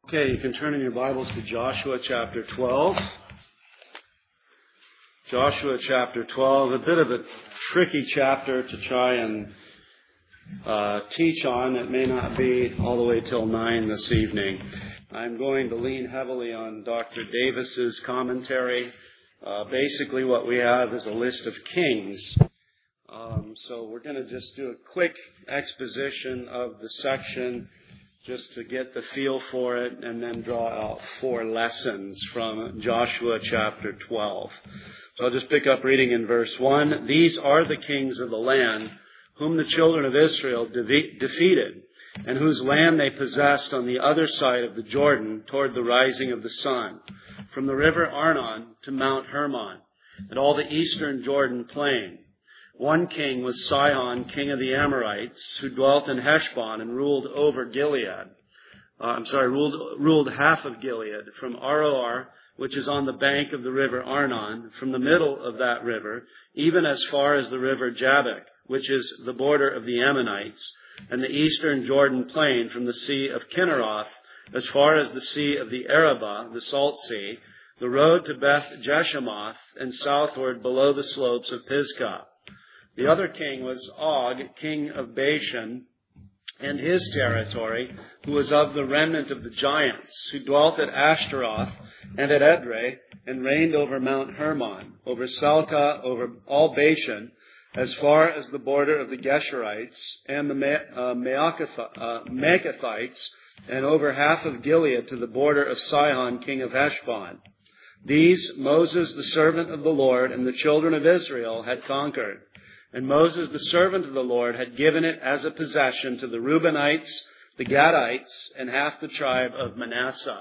Okay, you can turn in your Bibles to Joshua chapter 12. Joshua chapter 12, a bit of a tricky chapter to try and teach on. It may not be all the way till 9 this evening. I'm going to lean heavily on Dr. Davis's commentary. Basically what we have is a list of kings. So we're going to just do a quick exposition of the section just to get the feel for it, and then draw out 4 lessons from Joshua chapter 12. So I'll just pick up reading in verse 1. These are the kings of the land whom the children of Israel defeated, and whose land they possessed on the other side of the Jordan toward the rising of the sun, from the river Arnon to Mount Hermon, and all the eastern Jordan plain. One king was Sihon, king of the Amorites, who dwelt in Heshbon and ruled over Gilead. Ruled half of Gilead, from Aroer, which is on the bank of the river Arnon, from the middle of that river, even as far as the river Jabbok, which is the border of the Ammonites, and the eastern Jordan plain from the sea of Kinneroth, as far as the sea of the Arabah, the Salt Sea, the road to Beth Jeshemoth, and southward below the slopes of Pisgah. The other king was Og, king of Bashan, and his territory, who was of the remnant of the giants, who dwelt at Ashtaroth and at Edrei, and reigned over Mount Hermon, over Salcah, over all Bashan, as far as the border of the Geshurites and the Maacathites, and over half of Gilead to the border of Sihon, king of Heshbon. These Moses, the servant of the Lord, and the children of Israel had conquered. And Moses, the servant of the Lord, had given it as a possession to the Reubenites, the Gadites, and half the tribe of Manasseh.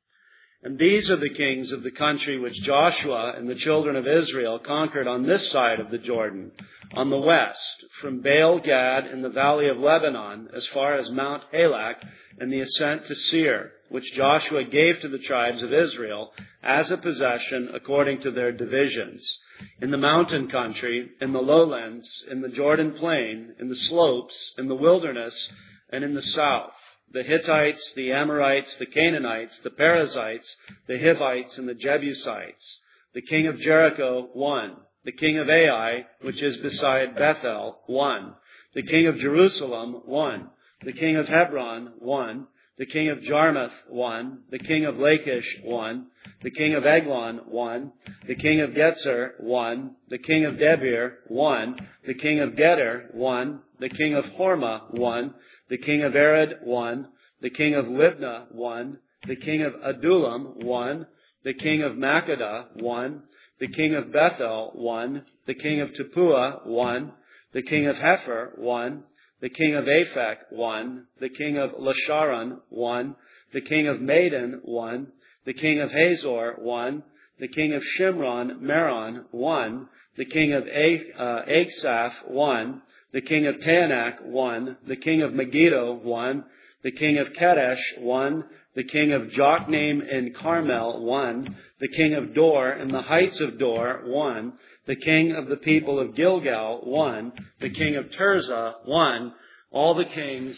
And these are the kings of the country which Joshua and the children of Israel conquered on this side of the Jordan, on the west, from Baal-Gad in the valley of Lebanon, as far as Mount Halak, and the ascent to Seir, which Joshua gave to the tribes of Israel as a possession according to their divisions, in the mountain country, in the lowlands, in the Jordan plain, in the slopes, in the wilderness, and in the south, the Hittites, the Amorites, the Canaanites, the Perizzites, the Hivites, and the Jebusites. The king of Jericho, 1. The king of Ai, which is beside Bethel, 1. The king of Jerusalem, 1. The king of Hebron, 1. The king of Jarmuth, 1. The king of Lachish, 1. The king of Eglon, 1. The king of Getzer, 1. The king of Debir, 1. The king of Geder, 1. The king of Hormah, 1. The king of Arad, 1. The king of Libnah, 1. The king of Adullam, 1. The king of Makkedah, 1. The king of Bethel, 1. The king of Tappuah, 1. The king of Hepher, 1. The king of Aphek, 1. The king of Lasharon, 1. The king of Maden, 1. The king of Hazor, 1. The king of Shimron, Meron, 1. The king of Aksaph, 1. The king of Taanach, 1. The king of Megiddo, 1. The king of Kedesh, 1. The king of Jokneam in Carmel, 1. The king of Dor in the heights of Dor, 1. The king of the people of Gilgal, 1. The king of Tirzah, 1. All the kings,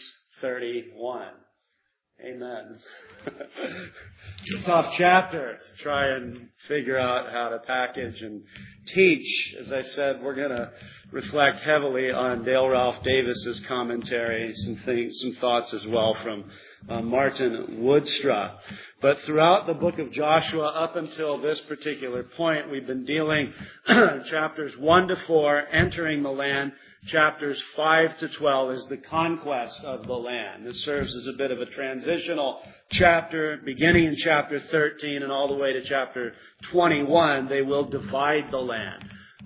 31. Amen. It's a tough chapter to try and figure out how to package and teach. As I said, we're going to reflect heavily on Dale Ralph Davis's commentary, some thoughts as well from Martin Woodstruck. But throughout the book of Joshua, up until this particular point, we've been dealing chapters 1 to 4, entering the land. Chapters 5 to 12 is the conquest of the land. This serves as a bit of a transitional chapter, beginning in chapter 13 and all the way to chapter 21. They will divide the land.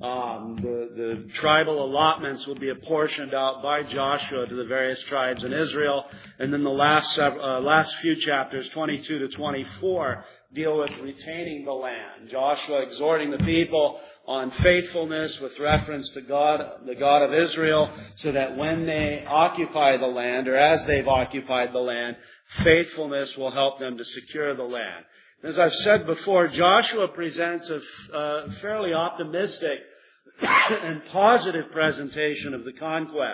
The tribal allotments will be apportioned out by Joshua to the various tribes in Israel. And then the last few chapters, 22 to 24, deal with retaining the land. Joshua exhorting the people on faithfulness with reference to God, the God of Israel, so that when they occupy the land, or as they've occupied the land, faithfulness will help them to secure the land. As I've said before, Joshua presents a fairly optimistic and positive presentation of the conquest.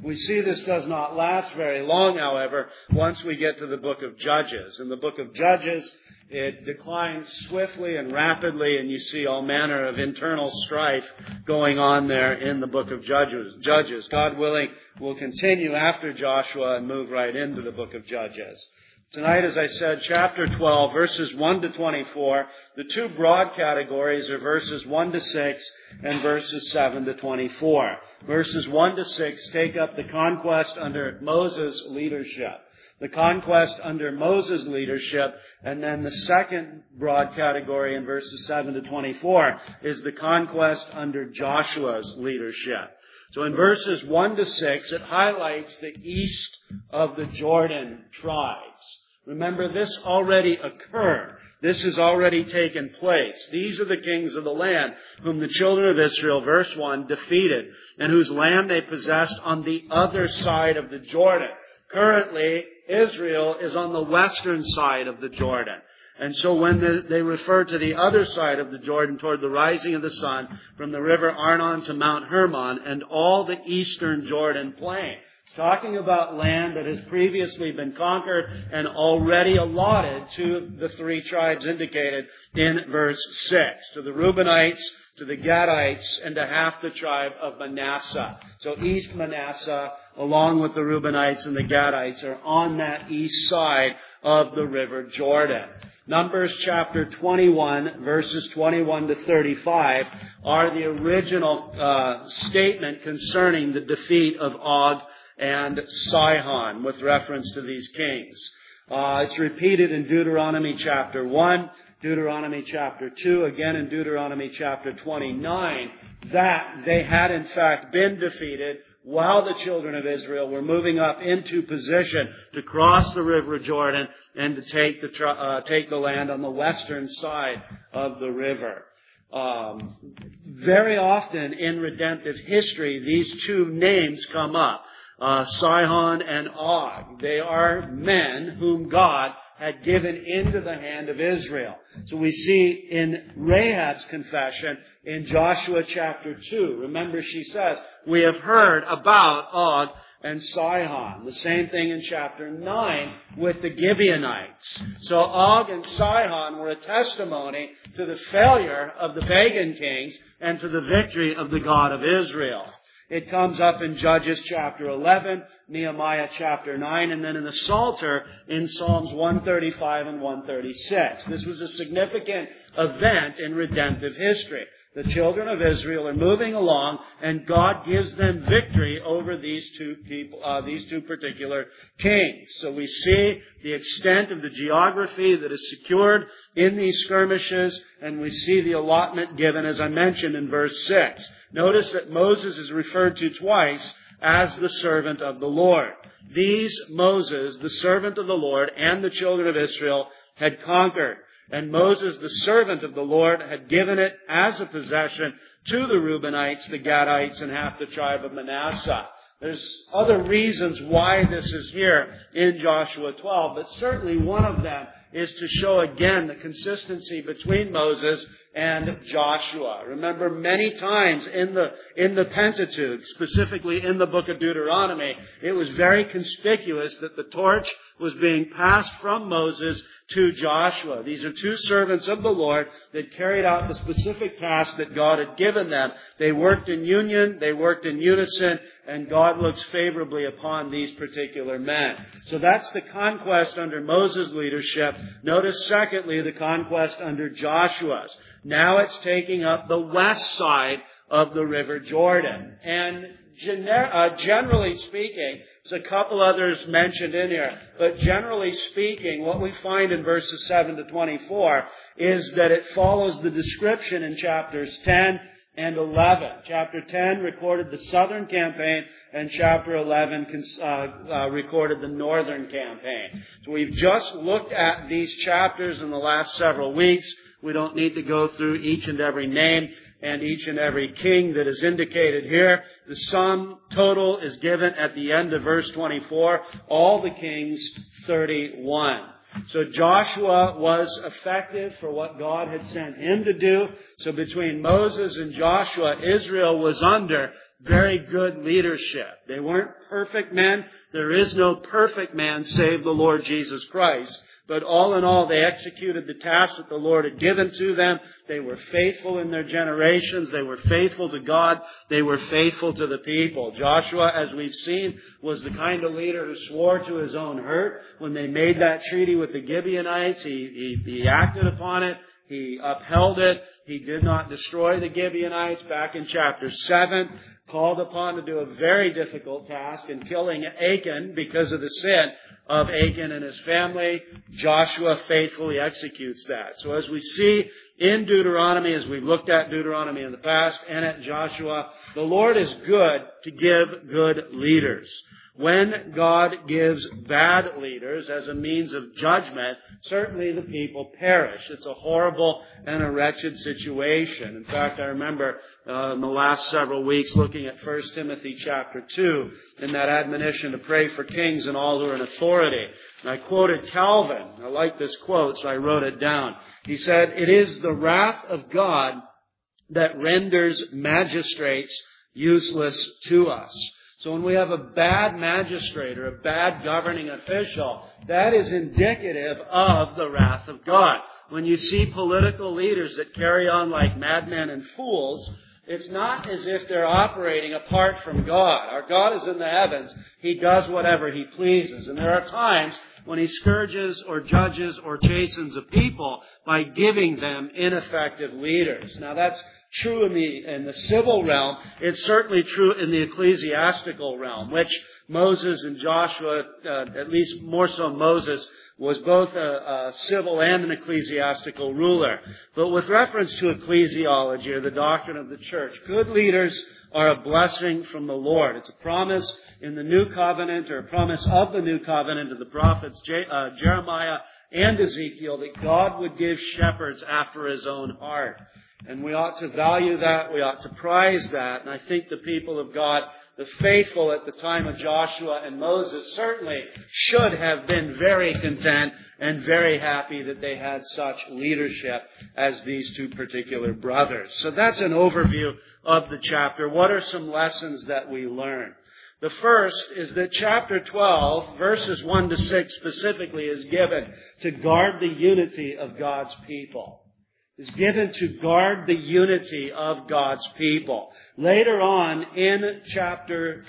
We see this does not last very long, however, once we get to the book of Judges. In the book of Judges, it declines swiftly and rapidly, and you see all manner of internal strife going on there in the book of Judges. God willing, we'll continue after Joshua and move right into the book of Judges. Tonight, as I said, chapter 12, verses 1 to 24. The two broad categories are verses 1 to 6 and verses 7 to 24. Verses 1 to 6 take up the conquest under Moses' leadership. The conquest under Moses' leadership, and then the second broad category in verses 7 to 24 is the conquest under Joshua's leadership. So in verses 1 to 6, it highlights the east of the Jordan tribes. Remember, this already occurred. This has already taken place. These are the kings of the land whom the children of Israel, verse 1, defeated, and whose land they possessed on the other side of the Jordan. Currently, Israel is on the western side of the Jordan. And so when they refer to the other side of the Jordan toward the rising of the sun from the river Arnon to Mount Hermon and all the eastern Jordan plain. It's talking about land that has previously been conquered and already allotted to the three tribes indicated in verse 6. To the Reubenites, to the Gadites, and to half the tribe of Manasseh. So East Manasseh, along with the Reubenites and the Gadites, are on that east side of the river Jordan. Numbers chapter 21, verses 21 to 35, are the original statement concerning the defeat of Og and Sihon with reference to these kings. It's repeated in Deuteronomy chapter 1, Deuteronomy chapter 2, again in Deuteronomy chapter 29, that they had in fact been defeated while the children of Israel were moving up into position to cross the river Jordan and to take the land on the western side of the river. Very often in redemptive history, these two names come up. Sihon and Og. They are men whom God had given into the hand of Israel. So we see in Rahab's confession in Joshua chapter 2. Remember, she says, we have heard about Og and Sihon. The same thing in chapter 9 with the Gibeonites. So Og and Sihon were a testimony to the failure of the pagan kings and to the victory of the God of Israel. It comes up in Judges chapter 11, Nehemiah chapter 9, and then in the Psalter in Psalms 135 and 136. This was a significant event in redemptive history. The children of Israel are moving along, and God gives them victory over these two particular kings. So we see the extent of the geography that is secured in these skirmishes, and we see the allotment given, as I mentioned, in verse 6. Notice that Moses is referred to twice as the servant of the Lord. These Moses, the servant of the Lord, and the children of Israel had conquered. And Moses, the servant of the Lord, had given it as a possession to the Reubenites, the Gadites, and half the tribe of Manasseh. There's other reasons why this is here in Joshua 12, but certainly one of them is to show again the consistency between Moses and Joshua. Remember, many times in the Pentateuch, specifically in the book of Deuteronomy, it was very conspicuous that the torch was being passed from Moses to Joshua. These are two servants of the Lord that carried out the specific task that God had given them. They worked in union, they worked in unison, and God looks favorably upon these particular men. So that's the conquest under Moses' leadership. Notice, secondly, the conquest under Joshua's. Now it's taking up the west side of the river Jordan. And generally speaking, there's a couple others mentioned in here, but generally speaking, what we find in verses 7 to 24 is that it follows the description in chapters 10 and 11. Chapter 10 recorded the southern campaign, and chapter 11 recorded the northern campaign. So we've just looked at these chapters in the last several weeks. We don't need to go through each and every name and each and every king that is indicated here. The sum total is given at the end of verse 24. All the kings, 31. So Joshua was effective for what God had sent him to do. So between Moses and Joshua, Israel was under very good leadership. They weren't perfect men. There is no perfect man save the Lord Jesus Christ. But all in all, they executed the task that the Lord had given to them. They were faithful in their generations. They were faithful to God. They were faithful to the people. Joshua, as we've seen, was the kind of leader who swore to his own hurt. When they made that treaty with the Gibeonites, he acted upon it. He upheld it. He did not destroy the Gibeonites. Back in chapter 7, called upon to do a very difficult task in killing Achan because of the sin of Achan and his family. Joshua faithfully executes that. So as we see in Deuteronomy, as we've looked at Deuteronomy in the past and at Joshua, the Lord is good to give good leaders. When God gives bad leaders as a means of judgment, certainly the people perish. It's a horrible and a wretched situation. In fact, I remember in the last several weeks looking at 1 Timothy chapter 2 in that admonition to pray for kings and all who are in authority. And I quoted Calvin. I like this quote, so I wrote it down. He said, "It is the wrath of God that renders magistrates useless to us." So when we have a bad magistrate or a bad governing official, that is indicative of the wrath of God. When you see political leaders that carry on like madmen and fools, it's not as if they're operating apart from God. Our God is in the heavens. He does whatever He pleases. And there are times when He scourges or judges or chastens a people by giving them ineffective leaders. Now that's true in the civil realm. It's certainly true in the ecclesiastical realm, which Moses and Joshua, at least more so Moses, was both a civil and an ecclesiastical ruler. But with reference to ecclesiology, or the doctrine of the church, good leaders are a blessing from the Lord. It's a promise in the New Covenant, or a promise of the New Covenant of the prophets Jeremiah and Ezekiel, that God would give shepherds after His own heart. And we ought to value that. We ought to prize that. And I think the people of God, the faithful at the time of Joshua and Moses, certainly should have been very content and very happy that they had such leadership as these two particular brothers. So that's an overview of the chapter. What are some lessons that we learn? The first is that chapter 12, verses 1 to 6 specifically, is given to guard the unity of God's people. Is given to guard the unity of God's people. Later on in chapter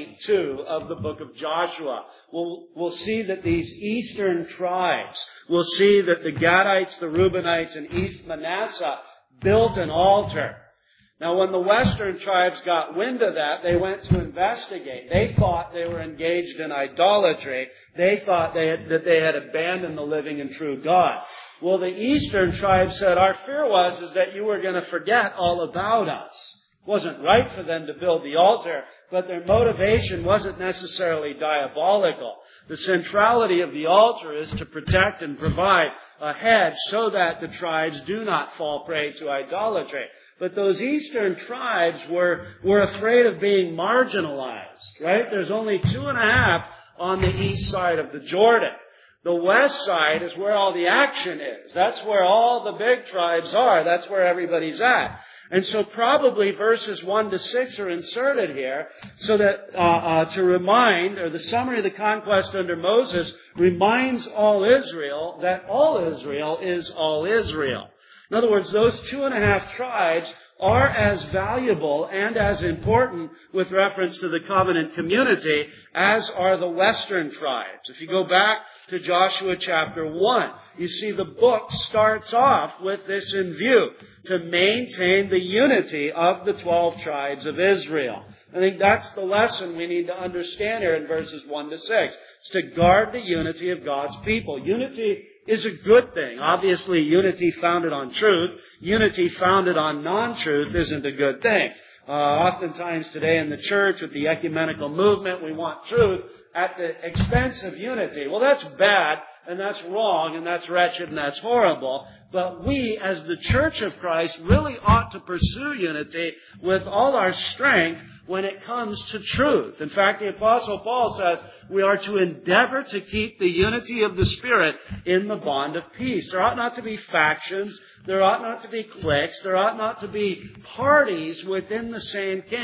22 of the book of Joshua, we'll see that these eastern tribes, we'll see that the Gadites, the Reubenites, and East Manasseh built an altar. Now, when the western tribes got wind of that, they went to investigate. They thought they were engaged in idolatry. They thought that they had abandoned the living and true God. Well, the eastern tribes said, our fear was that you were going to forget all about us. It wasn't right for them to build the altar, but their motivation wasn't necessarily diabolical. The centrality of the altar is to protect and provide a hedge so that the tribes do not fall prey to idolatry. But those eastern tribes were afraid of being marginalized, right? There's only 2.5 on the east side of the Jordan. The west side is where all the action is. That's where all the big tribes are. That's where everybody's at. And so probably verses 1 to 6 are inserted here so that to remind, or the summary of the conquest under Moses reminds all Israel that all Israel is all Israel. In other words, those 2.5 tribes are as valuable and as important with reference to the covenant community as are the western tribes. If you go back to Joshua chapter 1, you see the book starts off with this in view, to maintain the unity of the 12 tribes of Israel. I think that's the lesson we need to understand here in verses 1 to 6. It's to guard the unity of God's people. Unity is a good thing. Obviously, unity founded on truth, unity founded on non-truth isn't a good thing. Oftentimes today in the church with the ecumenical movement, we want truth at the expense of unity. Well, that's bad, and that's wrong, and that's wretched, and that's horrible. But we, as the Church of Christ, really ought to pursue unity with all our strength when it comes to truth. In fact, the Apostle Paul says we are to endeavor to keep the unity of the Spirit in the bond of peace. There ought not to be factions. There ought not to be cliques. There ought not to be parties within the same camp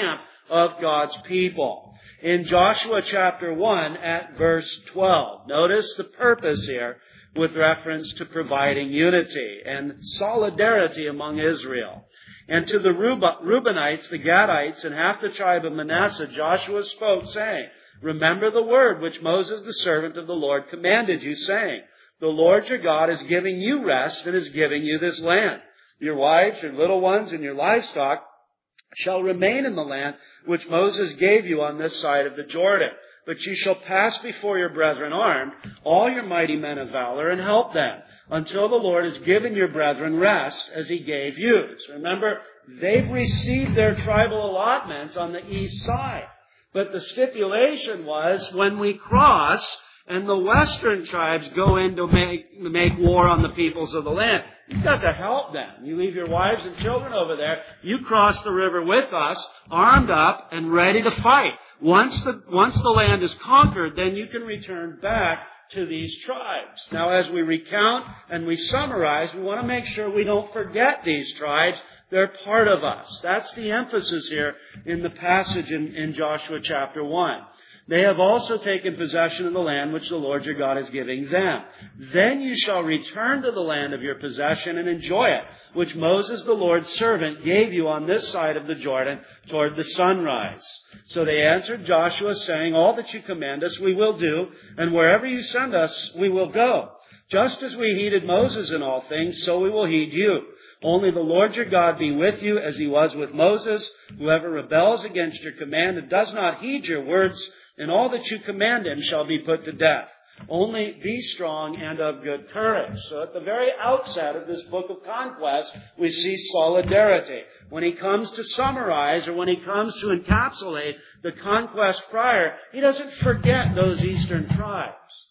of God's people. In Joshua chapter 1 at verse 12, notice the purpose here with reference to providing unity and solidarity among Israel. And to the Reubenites, the Gadites, and half the tribe of Manasseh, Joshua spoke, saying, remember the word which Moses, the servant of the Lord, commanded you, saying, the Lord your God is giving you rest and is giving you this land. Your wives, your little ones, and your livestock shall remain in the land which Moses gave you on this side of the Jordan. But you shall pass before your brethren armed, all your mighty men of valor, and help them, until the Lord has given your brethren rest as He gave you. So remember, they've received their tribal allotments on the east side. But the stipulation was, when we cross and the western tribes go in to make war on the peoples of the land, you've got to help them. You leave your wives and children over there. You cross the river with us, armed up and ready to fight. Once the land is conquered, then you can return back to these tribes. Now, as we recount and we summarize, we want to make sure we don't forget these tribes. They're part of us. That's the emphasis here in the passage in Joshua chapter 1. They have also taken possession of the land which the Lord your God is giving them. Then you shall return to the land of your possession and enjoy it, which Moses, the Lord's servant, gave you on this side of the Jordan toward the sunrise. So they answered Joshua, saying, all that you command us we will do, and wherever you send us we will go. Just as we heeded Moses in all things, so we will heed you. Only the Lord your God be with you as He was with Moses. Whoever rebels against your command and does not heed your words, and all that you command him shall be put to death. Only be strong and of good courage. So at the very outset of this book of conquest, we see solidarity. When he comes to summarize, or when he comes to encapsulate the conquest prior, he doesn't forget those eastern tribes.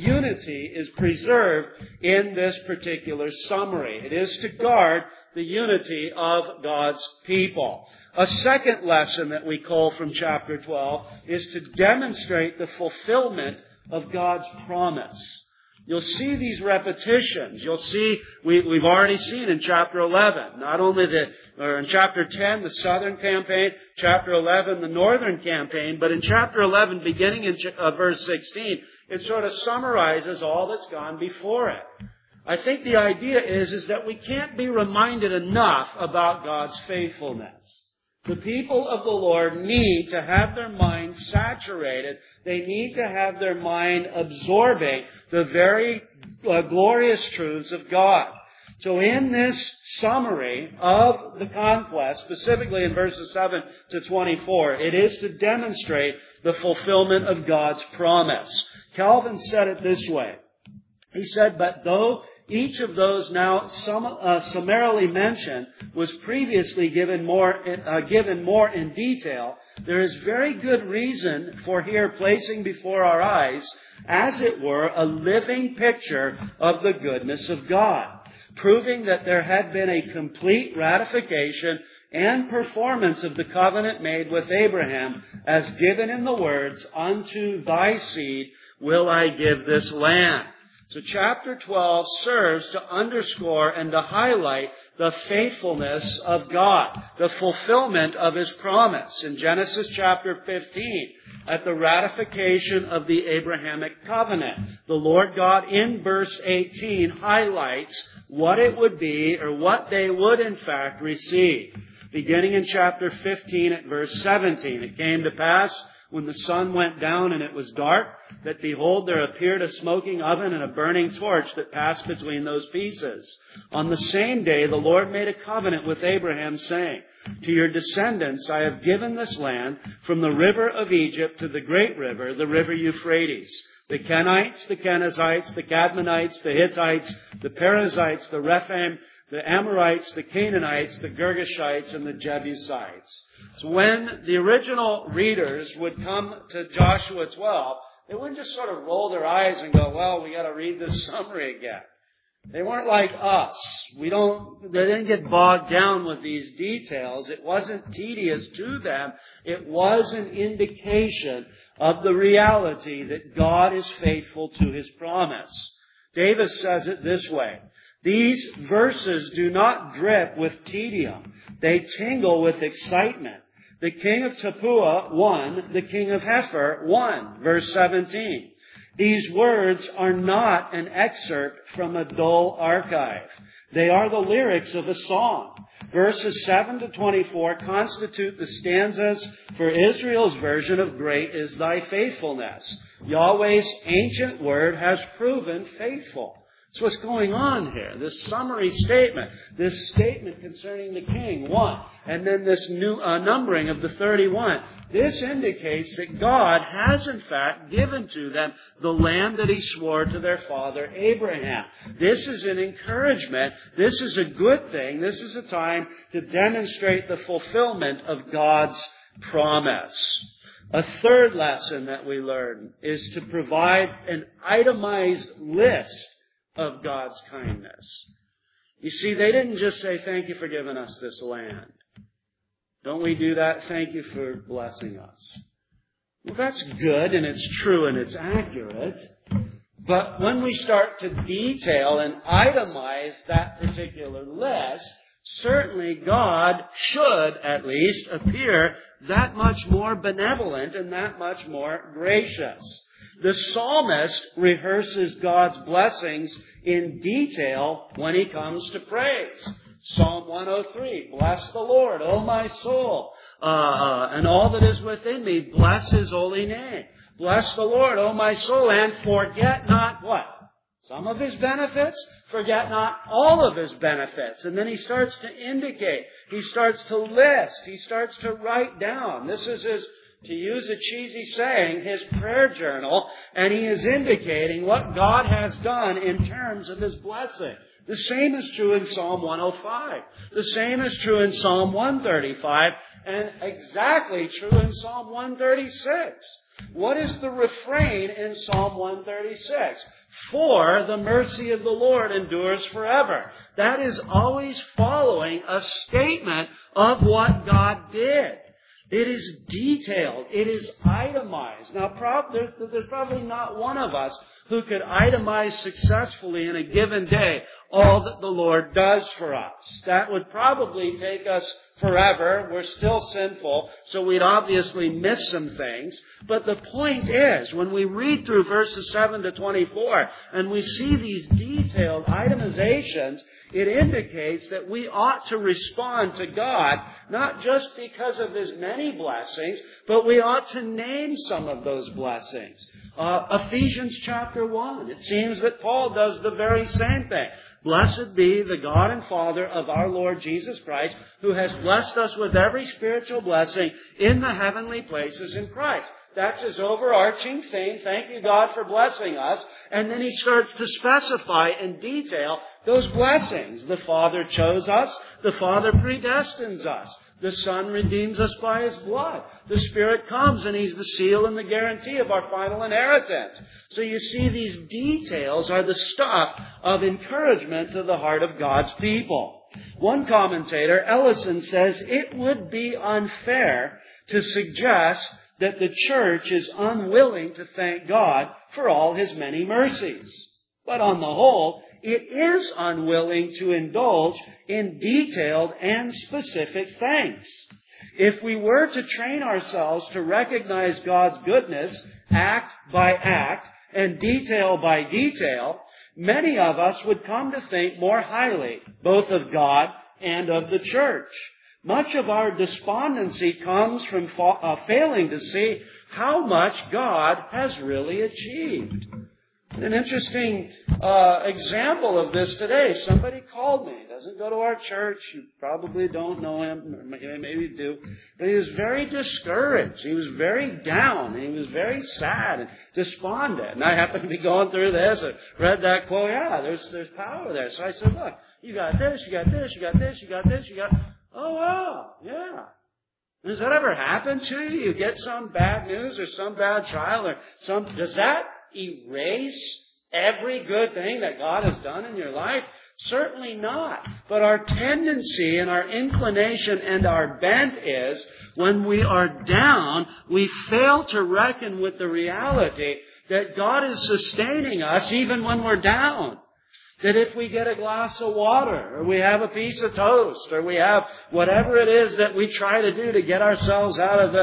Unity is preserved in this particular summary. It is to guard the unity of God's people. A second lesson that we call from chapter 12 is to demonstrate the fulfillment of God's promise. You'll see these repetitions. You'll see, we've already seen in chapter 11, not only in chapter 10, the southern campaign, chapter 11, the northern campaign, but in chapter 11, beginning in verse 16, it sort of summarizes all that's gone before it. I think the idea is that we can't be reminded enough about God's faithfulness. The people of the Lord need to have their mind saturated. They need to have their mind absorbing the very glorious truths of God. So in this summary of the conquest, specifically in verses 7 to 24, it is to demonstrate the fulfillment of God's promise. Calvin said it this way. He said, but though each of those now summarily mentioned was previously given more in detail, there is very good reason for here placing before our eyes, as it were, a living picture of the goodness of God, proving that there had been a complete ratification and performance of the covenant made with Abraham, as given in the words, unto thy seed will I give this land. So chapter 12 serves to underscore and to highlight the faithfulness of God, the fulfillment of His promise. In Genesis chapter 15, at the ratification of the Abrahamic covenant, the Lord God in verse 18 highlights what it would be, or what they would in fact receive. Beginning in chapter 15 at verse 17, it came to pass, when the sun went down and it was dark, that behold, there appeared a smoking oven and a burning torch that passed between those pieces. On the same day, the Lord made a covenant with Abraham, saying, to your descendants I have given this land, from the river of Egypt to the great river, the river Euphrates. The Kenites, the Kenizzites, the Cadmonites, the Hittites, the Perizzites, the Rephaim, the Amorites, the Canaanites, the Girgashites, and the Jebusites. So when the original readers would come to Joshua 12, they wouldn't just sort of roll their eyes and go, well, we got to read this summary again. They weren't like us. They didn't get bogged down with these details. It wasn't tedious to them. It was an indication of the reality that God is faithful to His promise. Davis says it this way. These verses do not drip with tedium. They tingle with excitement. The king of Tapua, 1. The king of Hepher, 1. Verse 17. These words are not an excerpt from a dull archive. They are the lyrics of a song. Verses 7 to 24 constitute the stanzas for Israel's version of Great is Thy Faithfulness. Yahweh's ancient word has proven faithful. That's what's going on here. This summary statement, this statement concerning the king, 1, and then this new numbering of the 31. This indicates that God has in fact given to them the land that He swore to their father Abraham. This is an encouragement. This is a good thing. This is a time to demonstrate the fulfillment of God's promise. A third lesson that we learn is to provide an itemized list of God's kindness. You see, they didn't just say, thank you for giving us this land. Don't we do that? Thank you for blessing us. Well, that's good and it's true and it's accurate. But when we start to detail and itemize that particular list, certainly God should at least appear that much more benevolent and that much more gracious. The psalmist rehearses God's blessings in detail when he comes to praise. Psalm 103, bless the Lord, O my soul, and all that is within me, bless His holy name. Bless the Lord, O my soul, and forget not what? Some of His benefits, forget not all of His benefits. And then he starts to indicate, he starts to list, he starts to write down. This is his, to use a cheesy saying, his prayer journal, and he is indicating what God has done in terms of His blessing. The same is true in Psalm 105. The same is true in Psalm 135, and exactly true in Psalm 136. What is the refrain in Psalm 136? For the mercy of the Lord endures forever. That is always following a statement of what God did. It is detailed. It is itemized. Now, there's probably not one of us who could itemize successfully in a given day all that the Lord does for us. That would probably take us forever. We're still sinful, so we'd obviously miss some things. But the point is, when we read through verses 7 to 24, and we see these detailed itemizations, it indicates that we ought to respond to God, not just because of His many blessings, but we ought to name some of those blessings. Ephesians chapter 1, it seems that Paul does the very same thing. Blessed be the God and Father of our Lord Jesus Christ, who has blessed us with every spiritual blessing in the heavenly places in Christ. That's his overarching theme. Thank you, God, for blessing us. And then he starts to specify in detail those blessings. The Father chose us. The Father predestines us. The Son redeems us by His blood. The Spirit comes and He's the seal and the guarantee of our final inheritance. So you see, these details are the stuff of encouragement to the heart of God's people. One commentator, Ellison, says it would be unfair to suggest that the church is unwilling to thank God for all His many mercies. But on the whole, it is unwilling to indulge in detailed and specific thanks. If we were to train ourselves to recognize God's goodness act by act and detail by detail, many of us would come to think more highly both of God and of the church. Much of our despondency comes from failing to see how much God has really achieved. An interesting example of this today. Somebody called me. Doesn't go to our church. You probably don't know him. Or maybe you do. But he was very discouraged. He was very down. And he was very sad and despondent. And I happened to be going through this and read that quote. Yeah, there's power there. So I said, look, you got this, you got this, you got this, you got this, you got... Oh, wow, yeah. Does that ever happen to you? You get some bad news or some bad trial or some... Does that erase every good thing that God has done in your life? Certainly not. But our tendency and our inclination and our bent is, when we are down, we fail to reckon with the reality that God is sustaining us even when we're down. That if we get a glass of water, or we have a piece of toast, or we have whatever it is that we try to do to get ourselves out of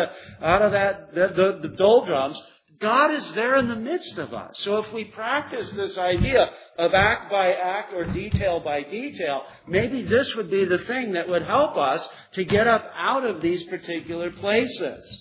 the doldrums, God is there in the midst of us. So if we practice this idea of act by act or detail by detail, maybe this would be the thing that would help us to get up out of these particular places.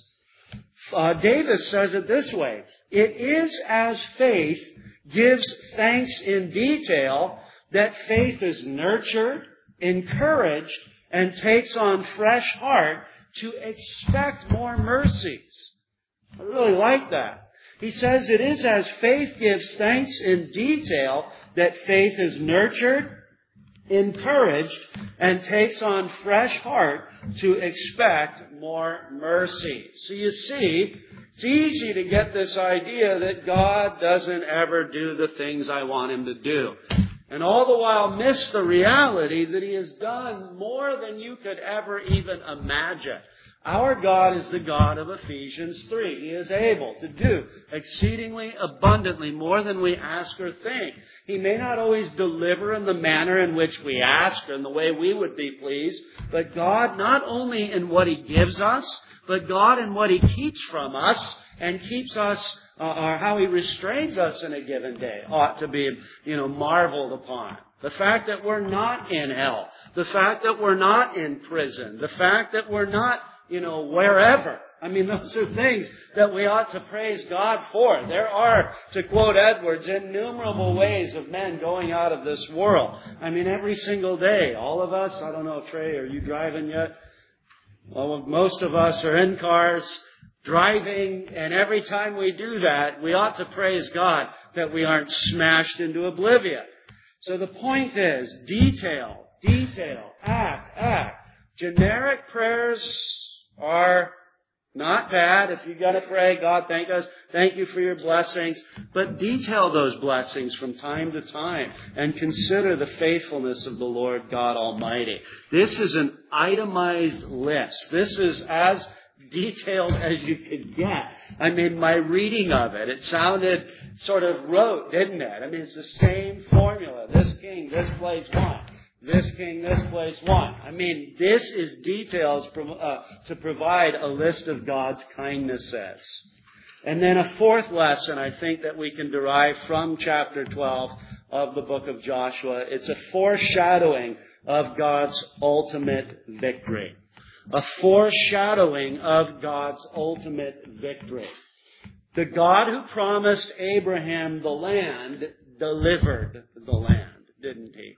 Davis says it this way: it is as faith gives thanks in detail that faith is nurtured, encouraged, and takes on fresh heart to expect more mercies. I really like that. He says it is as faith gives thanks in detail that faith is nurtured, encouraged, and takes on fresh heart to expect more mercy. So you see, it's easy to get this idea that God doesn't ever do the things I want Him to do. And all the while miss the reality that He has done more than you could ever even imagine. Our God is the God of Ephesians 3. He is able to do exceedingly abundantly more than we ask or think. He may not always deliver in the manner in which we ask or in the way we would be pleased, but God not only in what He gives us, but God in what He keeps from us and keeps us, or how He restrains us in a given day ought to be, marveled upon. The fact that we're not in hell, the fact that we're not in prison, the fact that we're not wherever. I mean, those are things that we ought to praise God for. There are, to quote Edwards, innumerable ways of men going out of this world. I mean, every single day, all of us, I don't know, Trey, are you driving yet? Well, most of us are in cars, driving, and every time we do that, we ought to praise God that we aren't smashed into oblivion. So the point is, detail, act. Generic prayers are not bad. If you've got to pray, God, thank you for your blessings. But detail those blessings from time to time and consider the faithfulness of the Lord God Almighty. This is an itemized list. This is as detailed as you could get. I mean, my reading of it, it sounded sort of rote, didn't it? I mean, it's the same formula. This king, this place won. This king, this place won. I mean, this is details to provide a list of God's kindnesses. And then a fourth lesson, I think, that we can derive from chapter 12 of the book of Joshua. It's a foreshadowing of God's ultimate victory. A foreshadowing of God's ultimate victory. The God who promised Abraham the land delivered the land, didn't He?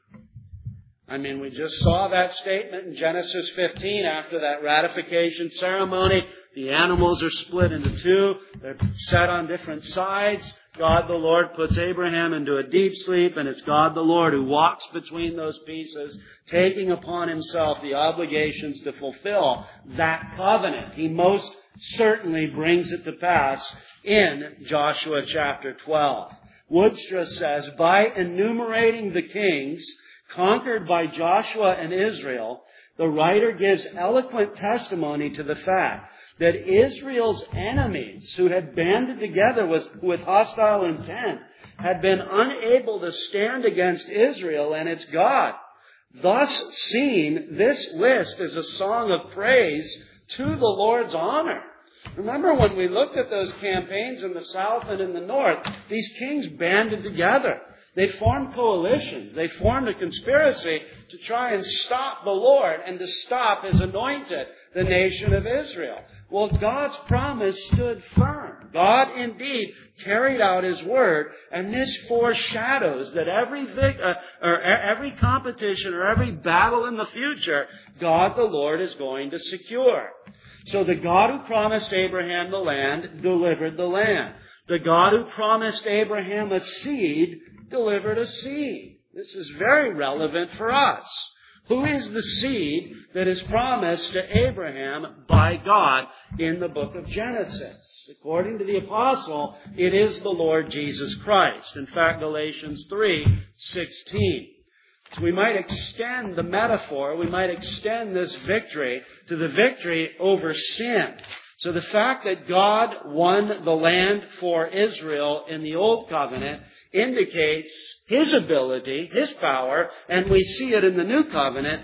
I mean, we just saw that statement in Genesis 15 after that ratification ceremony. The animals are split into two. They're set on different sides. God the Lord puts Abraham into a deep sleep, and it's God the Lord who walks between those pieces, taking upon Himself the obligations to fulfill that covenant. He most certainly brings it to pass in Joshua chapter 12. Woodstra says, by enumerating the kings conquered by Joshua and Israel, the writer gives eloquent testimony to the fact that Israel's enemies, who had banded together with hostile intent, had been unable to stand against Israel and its God. Thus seen, this list is a song of praise to the Lord's honor. Remember when we looked at those campaigns in the south and in the north, these kings banded together. They formed coalitions. They formed a conspiracy to try and stop the Lord and to stop His anointed, the nation of Israel. Well, God's promise stood firm. God indeed carried out His word, and this foreshadows that every competition or every battle in the future, God the Lord is going to secure. So the God who promised Abraham the land delivered the land. The God who promised Abraham a seed delivered a seed. This is very relevant for us. Who is the seed that is promised to Abraham by God in the book of Genesis? According to the apostle, it is the Lord Jesus Christ. In fact, Galatians 3:16. So we might extend the metaphor, we might extend this victory to the victory over sin. So the fact that God won the land for Israel in the Old Covenant indicates His ability, His power, and we see it in the New Covenant,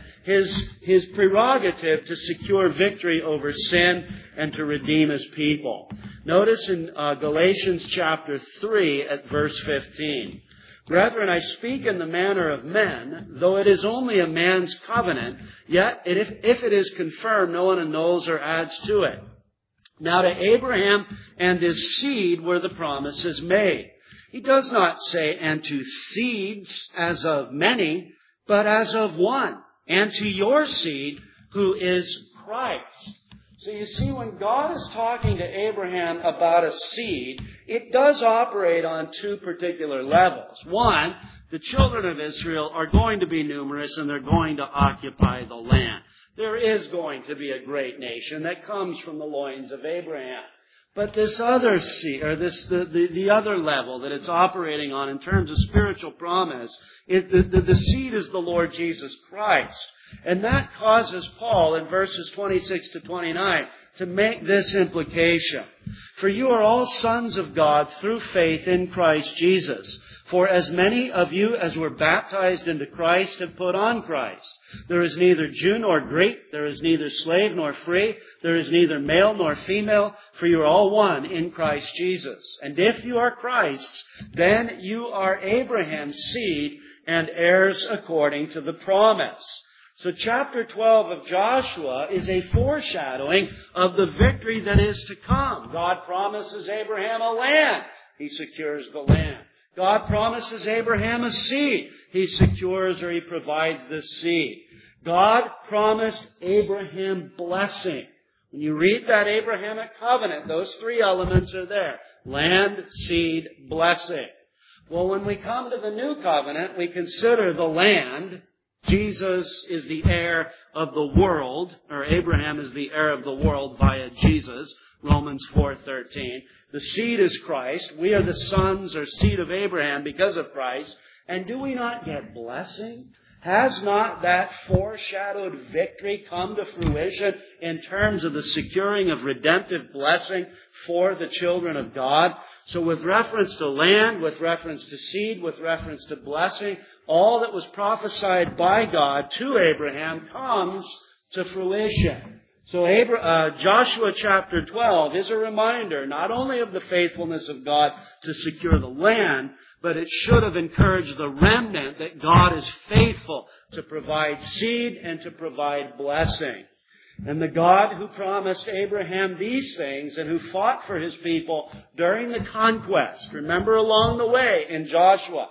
His prerogative to secure victory over sin and to redeem His people. Notice in Galatians chapter 3 at verse 15. Brethren, I speak in the manner of men, though it is only a man's covenant, yet if it is confirmed, no one annuls or adds to it. Now to Abraham and his seed were the promises made. He does not say, and to seeds as of many, but as of one, and to your seed, who is Christ. So you see, when God is talking to Abraham about a seed, it does operate on two particular levels. One, the children of Israel are going to be numerous and they're going to occupy the land. There is going to be a great nation that comes from the loins of Abraham. But this other seed, or the other level that it's operating on in terms of spiritual promise, the seed is the Lord Jesus Christ. And that causes Paul in verses 26 to 29 to make this implication. For you are all sons of God through faith in Christ Jesus. For as many of you as were baptized into Christ have put on Christ. There is neither Jew nor Greek, there is neither slave nor free, there is neither male nor female, for you are all one in Christ Jesus. And if you are Christ's, then you are Abraham's seed and heirs according to the promise. So chapter 12 of Joshua is a foreshadowing of the victory that is to come. God promises Abraham a land. He secures the land. God promises Abraham a seed. He secures or He provides this seed. God promised Abraham blessing. When you read that Abrahamic covenant, those three elements are there. Land, seed, blessing. Well, when we come to the new covenant, we consider the land. Jesus is the heir of the world, or Abraham is the heir of the world via Jesus, Romans 4:13. The seed is Christ. We are the sons or seed of Abraham because of Christ. And do we not get blessing? Has not that foreshadowed victory come to fruition in terms of the securing of redemptive blessing for the children of God? So with reference to land, with reference to seed, with reference to blessing, all that was prophesied by God to Abraham comes to fruition. So Joshua chapter 12 is a reminder not only of the faithfulness of God to secure the land, but it should have encouraged the remnant that God is faithful to provide seed and to provide blessing. And the God who promised Abraham these things and who fought for His people during the conquest. Remember along the way in Joshua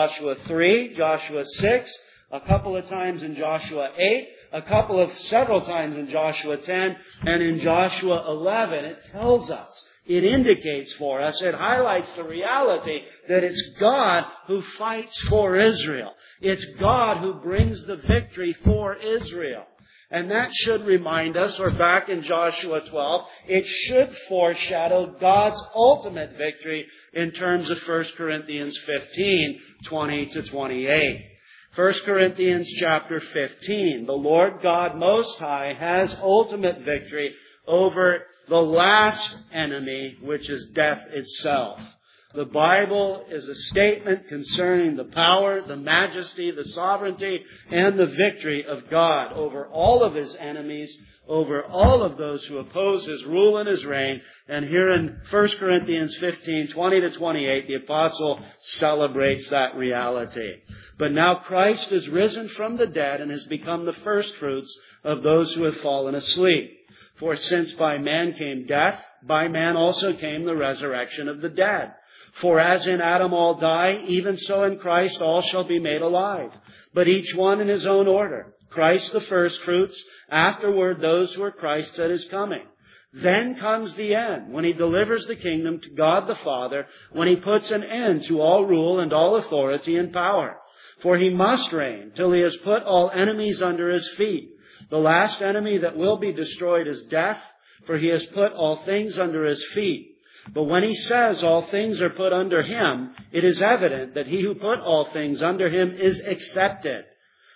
3, Joshua 6, a couple of times in Joshua 8, several times in Joshua 10, and in Joshua 11. It tells us, it indicates for us, it highlights the reality that it's God who fights for Israel. It's God who brings the victory for Israel. And that should remind us, or back in Joshua 12, it should foreshadow God's ultimate victory in terms of 1 Corinthians 15, 20 to 28. 1 Corinthians chapter 15, the Lord God Most High has ultimate victory over the last enemy, which is death itself. The Bible is a statement concerning the power, the majesty, the sovereignty, and the victory of God over all of His enemies, over all of those who oppose His rule and His reign. And here in 1 Corinthians 15, 20 to 28, the apostle celebrates that reality. But now Christ is risen from the dead and has become the firstfruits of those who have fallen asleep. For since by man came death, by man also came the resurrection of the dead. For as in Adam all die, even so in Christ all shall be made alive. But each one in his own order. Christ the firstfruits, afterward those who are Christ's at His coming. Then comes the end, when He delivers the kingdom to God the Father, when He puts an end to all rule and all authority and power. For He must reign till He has put all enemies under His feet. The last enemy that will be destroyed is death, for He has put all things under His feet. But when He says all things are put under Him, it is evident that He who put all things under Him is accepted.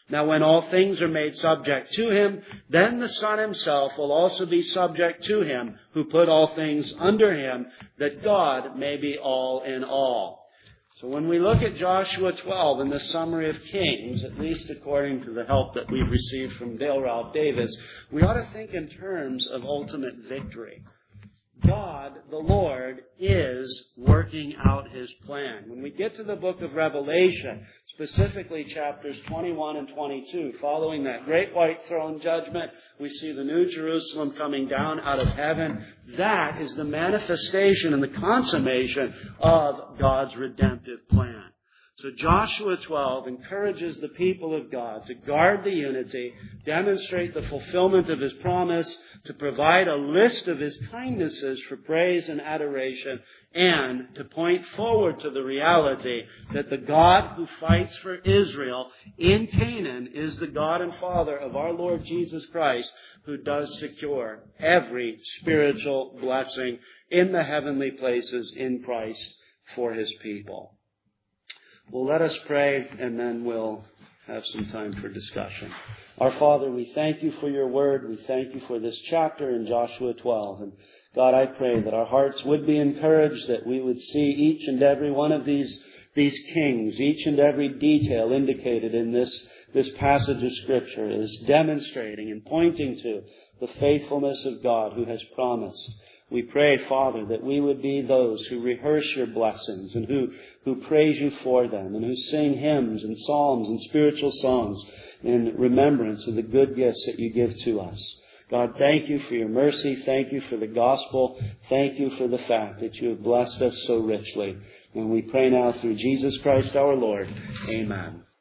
Now when all things are made subject to him, then the Son himself will also be subject to him who put all things under him, that God may be all in all. So when we look at Joshua 12 in the summary of Kings, at least according to the help that we've received from Dale Ralph Davis, we ought to think in terms of ultimate victory. God, the Lord, is working out his plan. When we get to the book of Revelation, specifically chapters 21 and 22, following that great white throne judgment, we see the new Jerusalem coming down out of heaven. That is the manifestation and the consummation of God's redemptive plan. So Joshua 12 encourages the people of God to guard the unity, demonstrate the fulfillment of his promise, to provide a list of his kindnesses for praise and adoration, and to point forward to the reality that the God who fights for Israel in Canaan is the God and Father of our Lord Jesus Christ, who does secure every spiritual blessing in the heavenly places in Christ for his people. Well, let us pray, and then we'll have some time for discussion. Our Father, we thank you for your word. We thank you for this chapter in Joshua 12. And God, I pray that our hearts would be encouraged, that we would see each and every one of these kings, each and every detail indicated in this passage of Scripture is demonstrating and pointing to the faithfulness of God who has promised. We pray, Father, that we would be those who rehearse your blessings and who praise you for them and who sing hymns and psalms and spiritual songs in remembrance of the good gifts that you give to us. God, thank you for your mercy. Thank you for the gospel. Thank you for the fact that you have blessed us so richly. And we pray now through Jesus Christ our Lord. Amen.